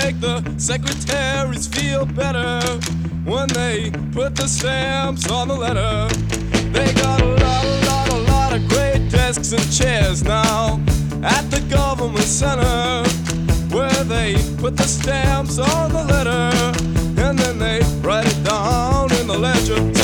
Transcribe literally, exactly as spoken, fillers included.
make the secretaries feel better when they put the stamps on the letter. They got a lot, a lot, a lot of great desks and chairs now at the government center, where they put the stamps on the letter and then they write it down in the ledger.